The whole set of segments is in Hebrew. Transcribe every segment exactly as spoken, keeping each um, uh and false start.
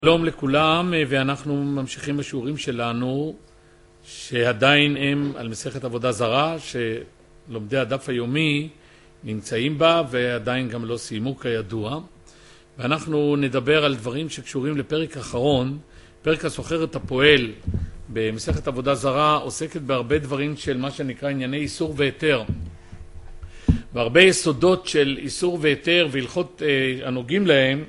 שלום לכולם, ואנחנו ממשיכים בשיעורים שלנו שעדיין הם על מסכת עבודה זרה, שלומדי הדף היומי נמצאים בה ועדיין גם לא סיימו כידוע, ואנחנו נדבר על דברים שקשורים לפרק אחרון. פרק הסוחרת הפועל במסכת עבודה זרה עוסקת בהרבה דברים של מה שנקרא ענייני איסור והיתר, והרבה יסודות של איסור והיתר והלכות אה, הנוגעים להם.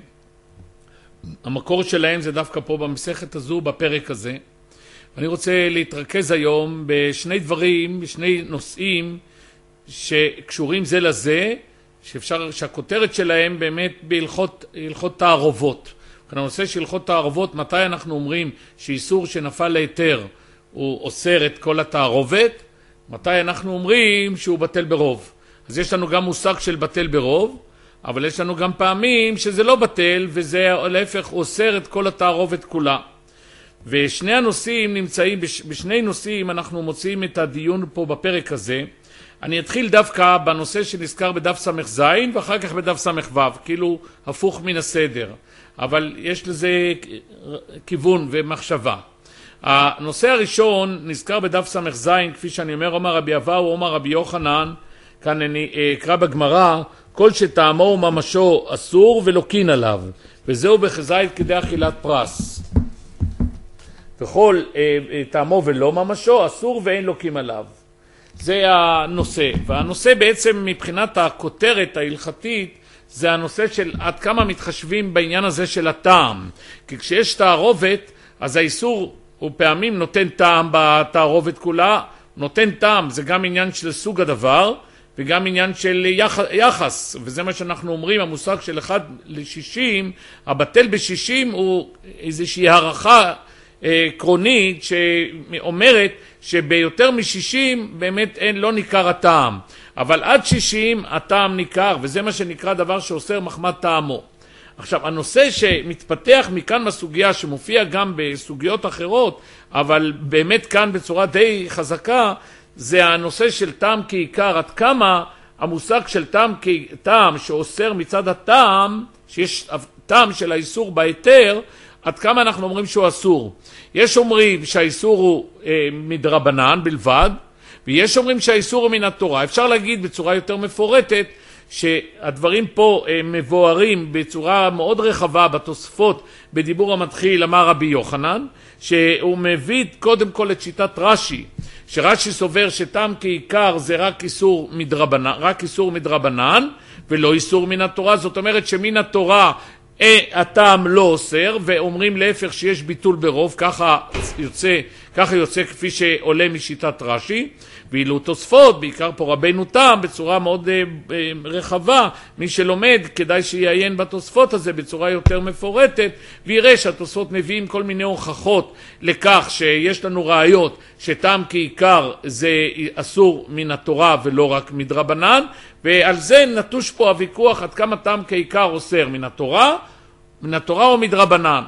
המקור שלהם זה דווקא פה במסכת הזו, בפרק הזה. אני רוצה להתרכז היום בשני דברים, בשני נושאים שקשורים זה לזה, שאפשר, שהכותרת שלהם באמת בהלכות, הלכות תערובות. כאן הנושא של הלכות תערובות, מתי אנחנו אומרים שאיסור שנפל להיתר הוא אוסר את כל התערובת, מתי אנחנו אומרים שהוא בטל ברוב. אז יש לנו גם מושג של בטל ברוב, אבל יש לנו גם פעמים שזה לא בטל, וזה להפך אוסר את כל התערובת כולה. ושני הנושאים נמצאים, בשני נושאים אנחנו מוצאים את הדיון פה בפרק הזה. אני אתחיל דווקא בנושא שנזכר בדף סמך זין, ואחר כך בדף סמך וו, כאילו הפוך מן הסדר. אבל יש לזה כיוון ומחשבה. הנושא הראשון נזכר בדף סמך זין, כפי שאני אומר, אומר רבי אבאו, אומר רבי יוחנן, כאן אני אקרא בגמרא, כל שטעמו וממשו אסור ולוקין עליו, וזהו בחזאית כדי אכילת פרס. וכל אה, טעמו ולא ממשו אסור ואין לוקים עליו. זה הנושא, והנושא בעצם מבחינת הכותרת ההלכתית, זה הנושא של עד כמה מתחשבים בעניין הזה של הטעם. כי כשיש תערובת, אז האיסור הוא פעמים נותן טעם בתערובת כולה, נותן טעם, זה גם עניין של סוג הדבר, וגם עניין של יחס, וזה מה שאנחנו אומרים, המושג של אחד לשישים, הבטל בשישים הוא איזושהי הערכה עקרונית שאומרת שביותר משישים באמת אין, לא ניכר הטעם, אבל עד שישים הטעם ניכר, וזה מה שנקרא דבר שאוסר מחמת טעמו. עכשיו, הנושא שמתפתח מכאן בסוגיה, שמופיע גם בסוגיות אחרות, אבל באמת כאן בצורה די חזקה, זה הנושא של טעם כעיקר, עד כמה המושג של טעם כטעם שאוסר מצד הטעם, שיש טעם של האיסור בהיתר, עד כמה אנחנו אומרים שהוא אסור. יש אומרים שהאיסור הוא אה, מדרבנן בלבד, ויש אומרים שהאיסור הוא מן התורה. אפשר להגיד בצורה יותר מפורטת, שהדברים פה אה, מבוארים בצורה מאוד רחבה בתוספות, בדיבור המתחיל אמר רבי יוחנן, שהוא מביא קודם כל את שיטת רש"י, שרש"י סובר שטעם כעיקר זה רק איסור מדרבנן, רק איסור מדרבנן ולא איסור מן התורה. זאת אומרת שמן התורה אה, הטעם לא אוסר, ואומרים להפך שיש ביטול ברוב, ככה יוצא, ככה יוצא כפי שעולה משיטת רש"י. ואילו תוספות, בעיקר פה רבנו תם, בצורה מאוד אה, אה, רחבה, מי שלומד כדאי שיעיין בתוספות הזה בצורה יותר מפורטת, ויראה שהתוספות מביאים כל מיני הוכחות לכך שיש לנו ראיות שטעם כעיקר זה אסור מן התורה ולא רק מדרבנן, ועל זה נטוש פה הוויכוח עד כמה טעם כעיקר אוסר מן התורה, מן התורה או מדרבנן.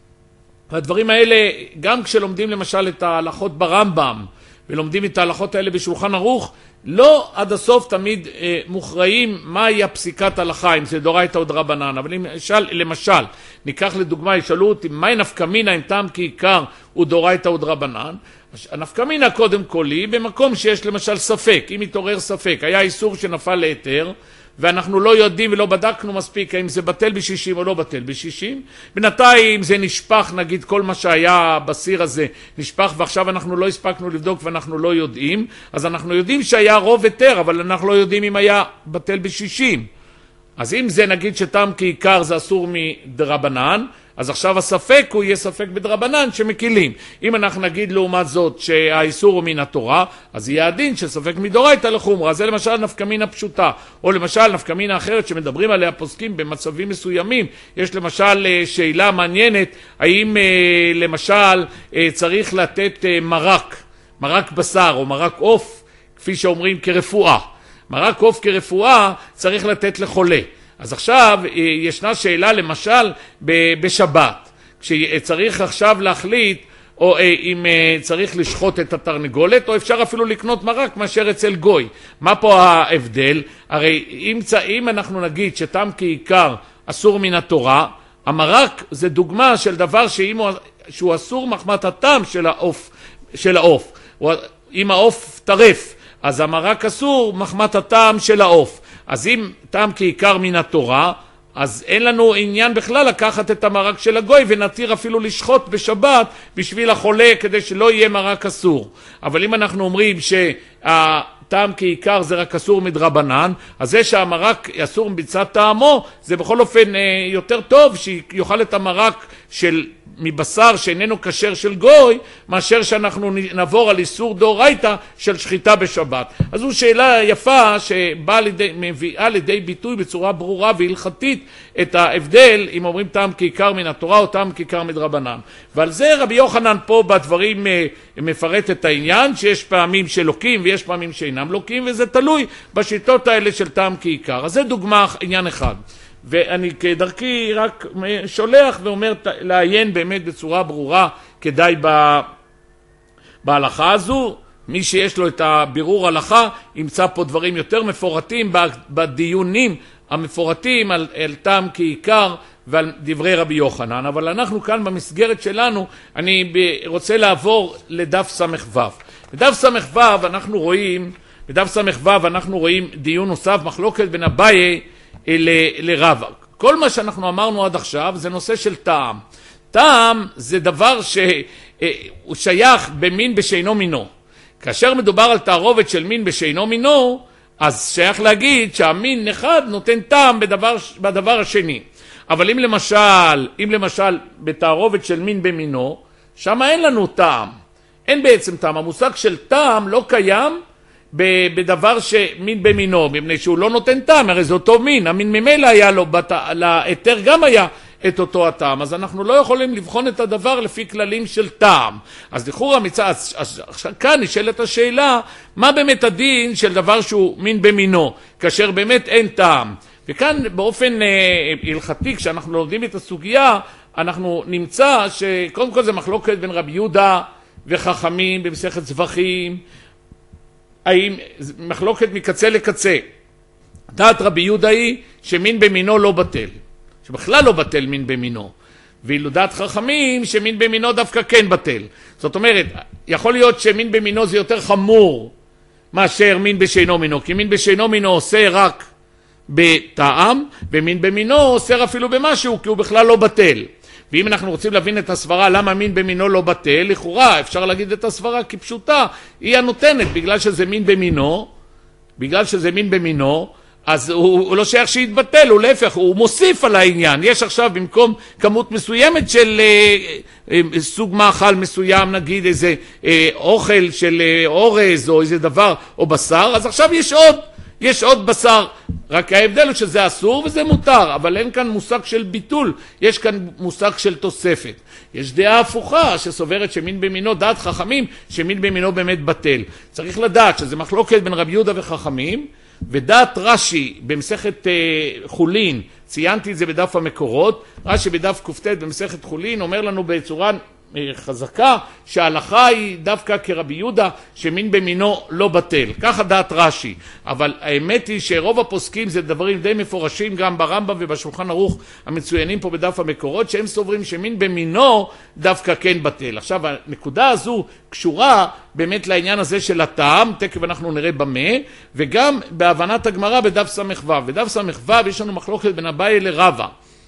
והדברים האלה, גם כשלומדים למשל את ההלכות ברמב"ם, ולומדים את ההלכות האלה בשולחן ערוך, לא עד הסוף תמיד אה, מוכרעים מהי הפסיקת הלכה, אם זה דאורייתא או דרבנן. אבל למשל, למשל, ניקח לדוגמה, ישאלו אותי, מהי נפקא מינה אם טעם כעיקר הוא דאורייתא או דרבנן? הנפקא מינה קודם כל היא במקום שיש למשל ספק, אם מתעורר ספק, היה איסור שנפל להיתר, ואנחנו לא יודעים ולא בדקנו מספיק האם זה בטל בשישים או לא בטל בשישים. בינתיים זה נשפך, נגיד כל מה שהיה בסיר הזה נשפך, ועכשיו אנחנו לא הספקנו לבדוק ואנחנו לא יודעים, אז אנחנו יודעים שהיה רוב היתר, אבל אנחנו לא יודעים אם היה בטל בשישים. אז אם זה נגיד שטעם כעיקר זה אסור מדרבנן, אז עכשיו הספק הוא יהיה ספק בדרבנן שמקילים. אם אנחנו נגיד לעומת זאת שהאיסור הוא מן התורה, אז יהיה הדין שספק מדאורייתא לחומרא. זה למשל נפקא מינה פשוטה, או למשל נפקא מינה אחרת שמדברים עליה פוסקים במצבים מסוימים. יש למשל שאלה מעניינת, האם למשל צריך לתת מרק, מרק בשר או מרק עוף, כפי שאומרים כרפואה. מרק עוף כרפואה צריך לתת לחולה. אז עכשיו ישנה שאלה למשל בשבת, כשצריך עכשיו להחליט או אם צריך לשחוט את התרנגולת, או אפשר אפילו לקנות מרק מאשר אצל גוי. מה פה ההבדל? הרי אם, אם אנחנו נגיד שטעם כעיקר אסור מן התורה, המרק זה דוגמה של דבר שהוא, שהוא אסור מחמת הטעם של העוף, של העוף. אם העוף טרף, אז המרק אסור מחמת הטעם של העוף. אז אם טעם כעיקר מן התורה, אז אין לנו עניין בכלל לקחת את המרק של הגוי ונתיר אפילו לשחוט בשבת בשביל החולה כדי שלא יהיה מרק אסור. אבל אם אנחנו אומרים שהטעם כעיקר זה רק אסור מדרבנן, אז זה שהמרק אסור מצד טעמו, זה בכל אופן יותר טוב שיוכל את המרק של מבשר שאיננו כשר של גוי, מאשר שאנחנו נעבור על איסור דאורייתא של שחיטה בשבת. אז זו שאלה יפה שבאה לידי, מביאה לידי ביטוי בצורה ברורה והלכתית את ההבדל אם אומרים טעם כעיקר מן התורה או טעם כעיקר מדרבנן. ועל זה רבי יוחנן פה בדברים מפרט את העניין, שיש פעמים שלוקים ויש פעמים שאינם לוקים, וזה תלוי בשיטות האלה של טעם כעיקר. אז זה דוגמה, עניין אחד. ואני כדרכי רק שולח ואומר לעיין באמת בצורה ברורה כדאי בהלכה הזו. מי שיש לו את הבירור הלכה ימצא פה דברים יותר מפורטים בדיונים המפורטים על, על טעם כעיקר ועל דברי רבי יוחנן. אבל אנחנו כאן במסגרת שלנו, אני רוצה לעבור לדף סמך וו. בדף סמך וו אנחנו רואים, בדף סמך וו אנחנו רואים דיון נוסף, מחלוקת בין אביי לרבא. כל מה שאנחנו אמרנו עד עכשיו זה נושא של טעם. טעם זה דבר שהוא שייך במין בשאינו מינו. כאשר מדובר על תערובת של מין בשאינו מינו, אז שייך להגיד שהמין אחד נותן טעם בדבר, בדבר השני. אבל אם למשל, אם למשל בתערובת של מין במינו, שם אין לנו טעם. אין בעצם טעם. המושג של טעם לא קיים בדבר שמין במינו, מפני שהוא לא נותן טעם, הרי זה אותו מין, המין ממילא היה לו, להיתר גם היה את אותו הטעם, אז אנחנו לא יכולים לבחון את הדבר לפי כללים של טעם. אז לכאורה מצד, כאן נשאלת השאלה, מה באמת הדין של דבר שהוא מין במינו, כאשר באמת אין טעם. וכאן באופן אה, הלכתי, כשאנחנו לומדים את הסוגיה, אנחנו נמצא שקודם כל זה מחלוקת בין רבי יהודה וחכמים במסכת זבחים, האם מחלוקת מקצה לקצה. דעת רבי יהודה היא שמין במינו לא בטל, שבכלל לא בטל מין במינו, ואילו דעת חכמים שמין במינו דווקא כן בטל. זאת אומרת, יכול להיות שמין במינו זה יותר חמור מאשר מין בשאינו מינו, כי מין בשאינו מינו עושה רק בטעם, ומין במינו עושה אפילו במשהו, כי הוא בכלל לא בטל. ואם אנחנו רוצים להבין את הסברה למה מין במינו לא בטל, לכאורה אפשר להגיד את הסברה כפשוטה, היא הנותנת, בגלל שזה מין במינו, בגלל שזה מין במינו, אז הוא, הוא לא שייך שיתבטל, הוא להפך, הוא מוסיף על העניין. יש עכשיו במקום כמות מסוימת של אה, אה, סוג מאכל מסוים, נגיד איזה אה, אוכל של אה, אורז או איזה דבר או בשר, אז עכשיו יש עוד, יש עוד בשר. רק ההבדל הוא שזה אסור וזה מותר, אבל אין כאן מושג של ביטול, יש כאן מושג של תוספת. יש דעה הפוכה שסוברת שמין במינו, דעת חכמים, שמין במינו באמת בטל. צריך לדעת שזה מחלוקת בין רבי יהודה וחכמים, ודעת רש"י במסכת uh, חולין, ציינתי את זה בדף המקורות, רש"י בדף קופטט במסכת חולין אומר לנו בצורה uh, חזקה שההלכה היא דווקא כרבי יהודה שמין במינו לא בטל. ככה דעת רש"י. אבל האמת היא שרוב הפוסקים זה דברים די מפורשים גם ברמב"ם ובשולחן ערוך המצוינים פה בדף המקורות, שהם סוברים שמין במינו דווקא כן בטל. עכשיו הנקודה הזו קשורה באמת לעניין הזה של הטעם, תכף אנחנו נראה במה, וגם בהבנת הגמרא בדף סמך וו. בדף סמך וו יש לנו מחלוקת בין אביי לרבא.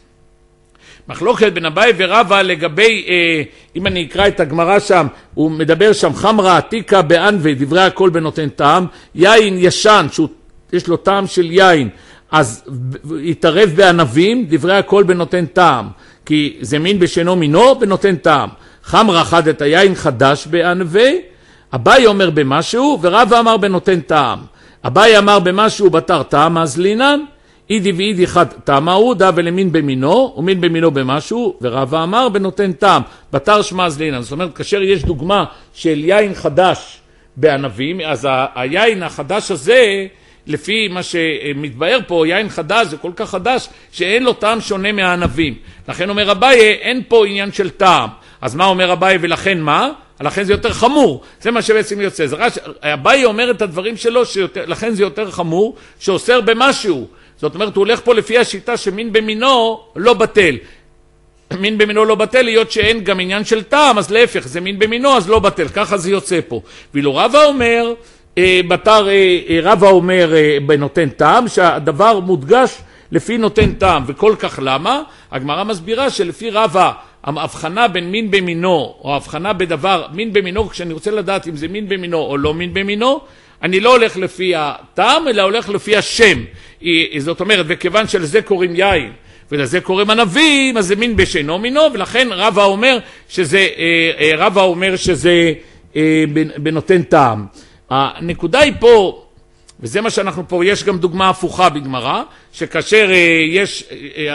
מחלוקת בין אביי ורבא לגבי, אה, אם אני אקרא את הגמרא שם, הוא מדבר שם חמרה עתיקה בענווה, דברי הכל בנותן טעם, יין ישן, שיש לו טעם של יין, אז יתערב בענבים, דברי הכל בנותן טעם, כי זה מין בשאינו מינו בנותן טעם. חמרה אחד את היין חדש בענווה, אביי אומר במשהו ורבא אמר בנותן טעם. אביי אמר במשהו בתר טעם אז לינן, אידי ואידי אחד טעמה הוא, דא ולמין במינו, ומין במינו במשהו, ורבא אמר בנותן טעם, בתר שמע אז לינן. זאת אומרת, כאשר יש דוגמה של יין חדש בענבים, אז ה- היין החדש הזה, לפי מה שמתבאר פה, יין חדש זה כל כך חדש, שאין לו טעם שונה מהענבים. לכן אומר אביי, אין פה עניין של טעם. אז מה אומר אביי ולכן מה? לכן זה יותר חמור, זה מה שבעצם יוצא. אביי אומר את הדברים שלו, שיותר, לכן זה יותר חמור, שאוסר במשהו. זאת אומרת, הוא הולך פה לפי השיטה שמין במינו לא בטל. מין במינו לא בטל, להיות שאין גם עניין של טעם, אז להפך, זה מין במינו, אז לא בטל, ככה זה יוצא פה. ואילו רבא אומר, בתר רבא אומר בנותן טעם, שהדבר מודגש לפי נותן טעם, וכל כך למה? הגמרא מסבירה שלפי רבא, ההבחנה בין מין במינו, או ההבחנה בדבר מין במינו, כשאני רוצה לדעת אם זה מין במינו או לא מין במינו, אני לא הולך לפי הטעם, אלא הולך לפי השם. זאת אומרת, וכיוון שלזה קוראים יין, ולזה קוראים ענבים, אז זה מין בשאינו מינו, ולכן רבא אומר שזה, רבא אומר שזה בנותן טעם. הנקודה היא פה, וזה מה שאנחנו פה, יש גם דוגמה הפוכה בגמרא, שכאשר יש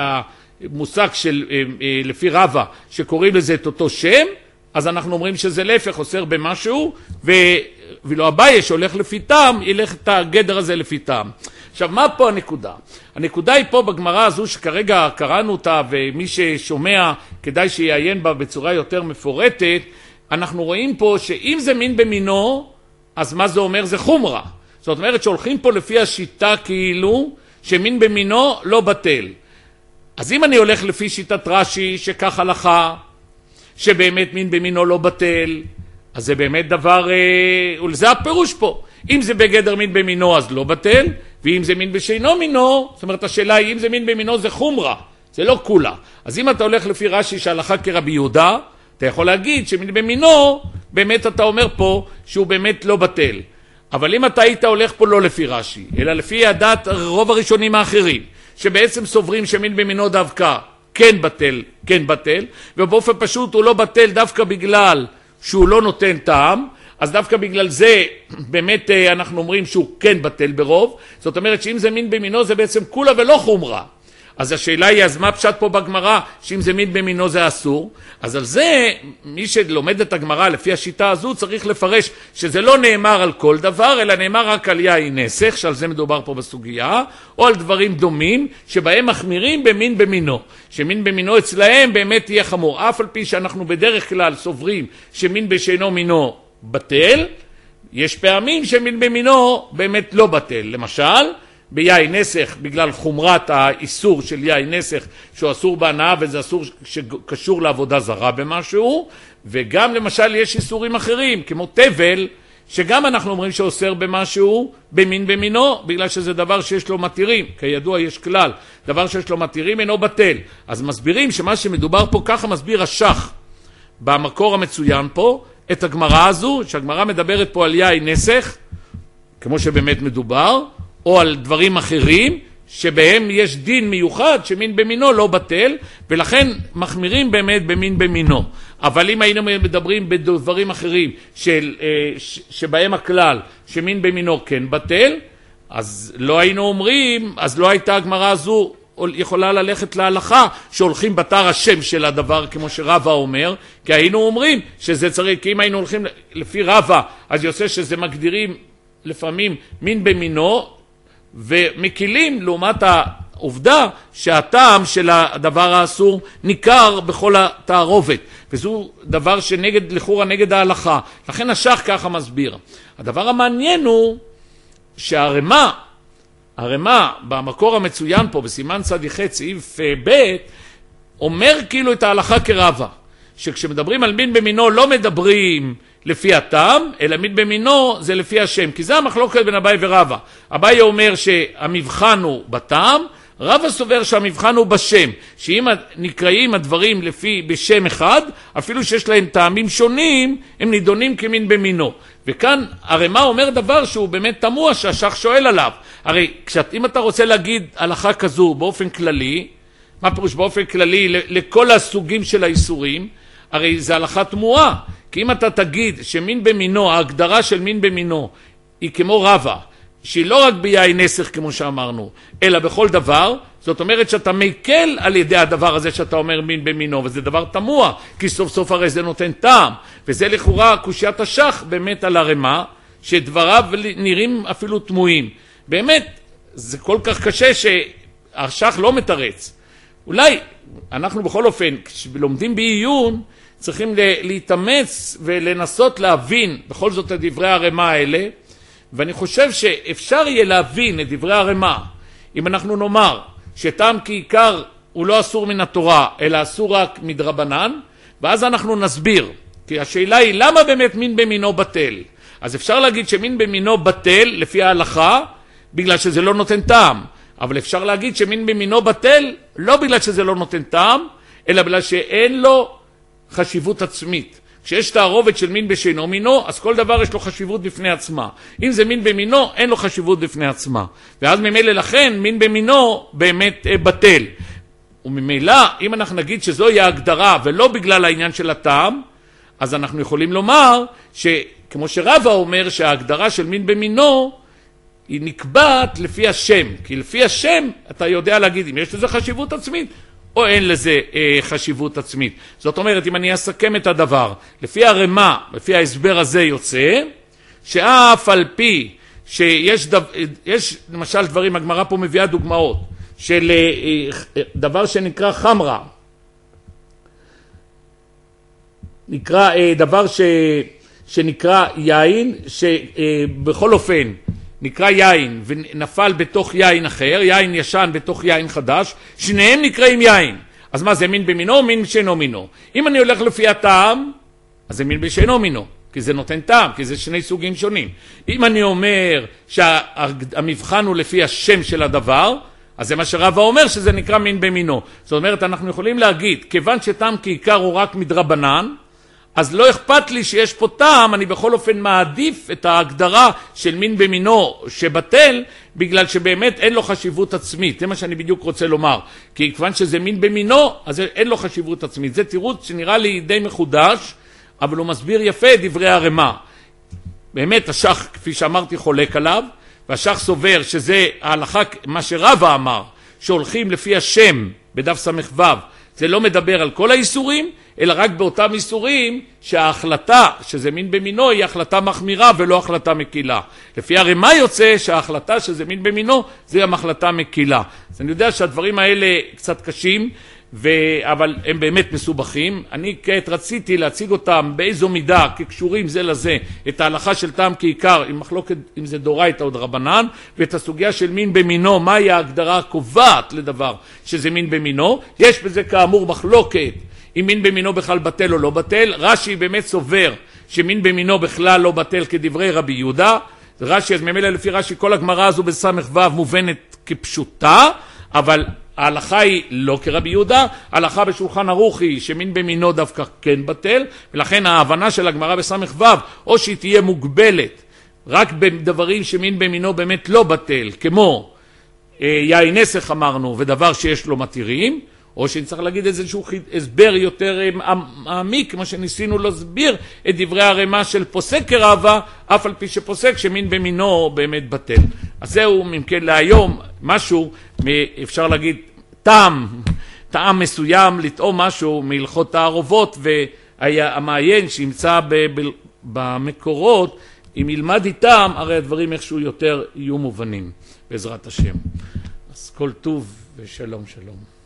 מושג של לפי רבא שקוראים לזה את אותו שם, אז אנחנו אומרים שזה להפך, אוסר במשהו, ו... ולא אביי שהולך לפי טעם, ילך את הגדר הזה לפי טעם. עכשיו, מה פה הנקודה? הנקודה היא פה בגמרא הזו שכרגע קראנו אותה, ומי ששומע כדאי שיעיין בה בצורה יותר מפורטת. אנחנו רואים פה שאם זה מין במינו, אז מה זה אומר? זה חומרה. זאת אומרת שהולכים פה לפי השיטה כאילו שמין במינו לא בטל. אז אם אני הולך לפי שיטת רש"י שכך הלכה, שבאמת מין במינו לא בטל, אז זה באמת דבר, ולזה הפירוש פה. אם זה בגדר מין במינו אז לא בטל, ואם זה מין בשאינו מינו, זאת אומרת השאלה היא אם זה מין במינו זה חומרה, זה לא כולה. אז אם אתה הולך לפי רש"י שהלכה כרבי יהודה, אתה יכול להגיד שמין במינו, באמת אתה אומר פה שהוא באמת לא בטל. אבל אם אתה היית הולך פה לא לפי רש"י, אלא לפי הדעת רוב הראשונים האחרים, שבעצם סוברים שמין במינו דווקא כן בטל, כן בטל, ובאופן פשוט הוא לא בטל דווקא בגלל שהוא לא נותן טעם, אז דווקא בגלל זה באמת אנחנו אומרים שהוא כן בטל ברוב. זאת אומרת שאם זה מין במינו זה בעצם כולה ולא חומרה. אז השאלה היא, אז מה פשט פה בגמרא שאם זה מין במינו זה אסור? אז על זה מי שלומד את הגמרא לפי השיטה הזו צריך לפרש שזה לא נאמר על כל דבר, אלא נאמר רק על יין נסך, שעל זה מדובר פה בסוגיה, או על דברים דומים שבהם מחמירים במין במינו, שמין במינו אצלהם באמת יהיה חמור, אף על פי שאנחנו בדרך כלל סוברים שמין בשאינו מינו בטל, יש פעמים שמין במינו באמת לא בטל. למשל ביין נסך, בגלל חומרת האיסור של יין נסך שהוא אסור בהנאה, וזה אסור שקשור לעבודה זרה במשהו. וגם למשל יש איסורים אחרים כמו תבל, שגם אנחנו אומרים שאוסר במשהו במין במינו, בגלל שזה דבר שיש לו מתירים. כידוע יש כלל, דבר שיש לו מתירים אינו בטל. אז מסבירים שמה שמדובר פה, ככה מסביר השח במקור המצוין פה את הגמרא הזו, שהגמרא מדברת פה על יין נסך כמו שבאמת מדובר, או על דברים אחרים שבהם יש דין מיוחד שמין במינו לא בטל, ולכן מחמירים באמת במין במינו. אבל אם היינו מדברים בדברים אחרים של, שבהם הכלל שמין במינו כן בטל, אז לא היינו אומרים, אז לא הייתה הגמרא הזו יכולה ללכת להלכה שהולכים בתר השם של הדבר כמו שרבא אומר, כי היינו אומרים שזה צריך, כי אם היינו הולכים לפי רבא אז יוצא שזה מגדירים לפעמים מין במינו ומקילים, לעומת העובדה שהטעם של הדבר האסור ניכר בכל התערובת, וזו דבר שנגד, לכאורה נגד ההלכה. לכן השח ככה מסביר. הדבר המעניין הוא שהרמה, הרמה במקור המצוין פה בסימן צדיח סעיף ב' אומר כאילו את ההלכה כרבא, שכשמדברים על מין במינו לא מדברים לפי הטעם, אלא מין במינו זה לפי השם, כי זה המחלוקת בין אביי ורבא. אביי אומר שהמבחן הוא בטעם, רבא סובר שהמבחן הוא בשם, שאם נקראים הדברים לפי בשם אחד, אפילו שיש להם טעמים שונים, הם נידונים כמין במינו. וכאן הרמה אומר דבר שהוא באמת תמוה שהשח שואל עליו. הרי אם אתה רוצה להגיד הלכה כזו באופן כללי, מה פירוש באופן כללי לכל הסוגים של האיסורים? הרי זה הלכה תמוהה, כי אם אתה תגיד שמין במינו, ההגדרה של מין במינו היא כמו רבא, שהיא לא רק ביין נסך כמו שאמרנו, אלא בכל דבר, זאת אומרת שאתה מקל על ידי הדבר הזה שאתה אומר מין במינו, וזה דבר תמוה, כי סוף סוף הרי זה נותן טעם, וזה לכאורה קושיית השח באמת על הרמה, שדבריו נראים אפילו תמוהים. באמת, זה כל כך קשה שהשח לא מתרץ. אולי אנחנו בכל אופן, כשלומדים בעיון, צריכים להתאמץ ולנסות להבין בכל זאת את דברי הרמה האלה, ואני חושב שאפשר יהיה להבין את דברי הרמה אם אנחנו נאמר שטעם כעיקר הוא לא אסור מן התורה, אלא אסור רק מדרבנן, ואז אנחנו נסביר, כי השאלה היא למה באמת מין במינו בטל. אז אפשר להגיד שמין במינו בטל לפי ההלכה, בגלל שזה לא נותן טעם, אבל אפשר להגיד שמין במינו בטל לא בגלל שזה לא נותן טעם, אלא בגלל שאין לו חשיבות עצמית. כשיש תערובת של מין בשאינו מינו, אז כל דבר יש לו חשיבות בפני עצמה. אם זה מין במינו, אין לו חשיבות בפני עצמה. ואז ממילא לכן, מין במינו באמת אה, בטל. וממילא, אם אנחנו נגיד שזוהי ההגדרה, ולא בגלל העניין של הטעם, אז אנחנו יכולים לומר, שכמו שרבא אומר, שההגדרה של מין במינו, היא נקבעת לפי השם. כי לפי השם, אתה יודע להגיד אם יש לזה חשיבות עצמית, או אין לזה אה, חשיבות עצמית. זאת אומרת, אם אני אסכם את הדבר, לפי הרמה, לפי ההסבר הזה יוצא, שאף על פי שיש דו, יש, למשל דברים, הגמרא פה מביאה דוגמאות, של אה, דבר שנקרא חמרה, נקרא אה, דבר ש, שנקרא יין, שבכל אופן, נקרא יין ונפל בתוך יין אחר, יין ישן בתוך יין חדש, שניהם נקראים יין. אז מה זה, מין במינו או מין בשאינו מינו? אם אני הולך לפי הטעם, אז זה מין בשאינו מינו, כי זה נותן טעם, כי זה שני סוגים שונים. אם אני אומר שהמבחן הוא לפי השם של הדבר, אז זה מה שרבא אומר שזה נקרא מין במינו. זאת אומרת, אנחנו יכולים להגיד, כיוון שטעם כעיקר הוא רק מדרבנן, אז לא אכפת לי שיש פה טעם, אני בכל אופן מעדיף את ההגדרה של מין במינו שבטל, בגלל שבאמת אין לו חשיבות עצמית. זה מה שאני בדיוק רוצה לומר. כי כיוון שזה מין במינו, אז אין לו חשיבות עצמית. זה תירוץ שנראה לי די מחודש, אבל הוא מסביר יפה את דברי הרמה. באמת השח, כפי שאמרתי, חולק עליו, והשח סובר שזה ההלכה, מה שרבא אמר, שהולכים לפי השם בדף סמך וו, זה לא מדבר על כל האיסורים, אלא רק באותם איסורים שההחלטה, שזה מין במינו, היא החלטה מחמירה ולא החלטה מקילה. לפי הרמה יוצא שההחלטה שזה מין במינו, זה גם החלטה מקילה. אז אני יודע שהדברים האלה קצת קשים, ו... אבל הם באמת מסובכים. אני כעת רציתי להציג אותם באיזו מידה, כקשורים זה לזה, את ההלכה של טעם כעיקר, עם מחלוקת אם זה דורייתא או דרבנן, ואת הסוגיה של מין במינו, מהי ההגדרה הקובעת לדבר שזה מין במינו. יש בזה כאמור מחלוקת, אם מין במינו בכלל בטל או לא בטל. רש"י באמת סובר שמין במינו בכלל לא בטל כדברי רבי יהודה. רש"י, אז ממילא לפי רש"י כל הגמרא הזו בסמך וו מובנת כפשוטה, אבל ההלכה היא לא כרבי יהודה, ההלכה בשולחן ערוך היא שמין במינו דווקא כן בטל, ולכן ההבנה של הגמרא בסמך וו, או שהיא תהיה מוגבלת רק בדברים שמין במינו באמת לא בטל, כמו אה, יין נסך אמרנו, ודבר שיש לו מתירים, או שנצטרך להגיד איזשהו הסבר יותר מעמיק, כמו שניסינו להסביר את דברי הרמה של פוסק כרבא, אף על פי שפוסק שמין במינו באמת בטל. אז זהו ממכן להיום, משהו, אפשר להגיד, טעם, טעם מסוים, לטעום משהו מהלכות תערובות, והמעיין שימצא במקורות, אם ילמד איתם, הרי הדברים איכשהו יותר יהיו מובנים, בעזרת השם. אז כל טוב ושלום שלום.